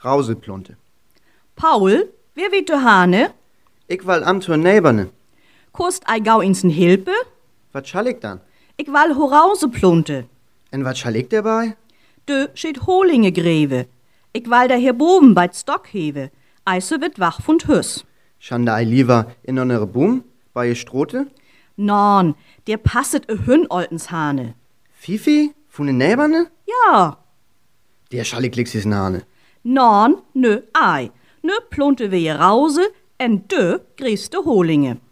Rauseplunte. Paul, wer weet de Hane? Ik wal am zur Neberne. Kost ei gau insen Hilpe? Wat schall ik dan? Ik wal Horauseplunte. En wat schall ik dabei? De schiet Holinge greve. Ik wal da hierboven bij t Stock hewe. Eise wird wach von Hüss. Schan da ei liever in onere Boom, bei je Strote? Non, der passet e Hün oltens Hane. Fifi? Von den Neberne? Ja. Der schall ik licks is Hane. Non, nö, ei. Nö plunte wir je Rause en de grieste Holinge.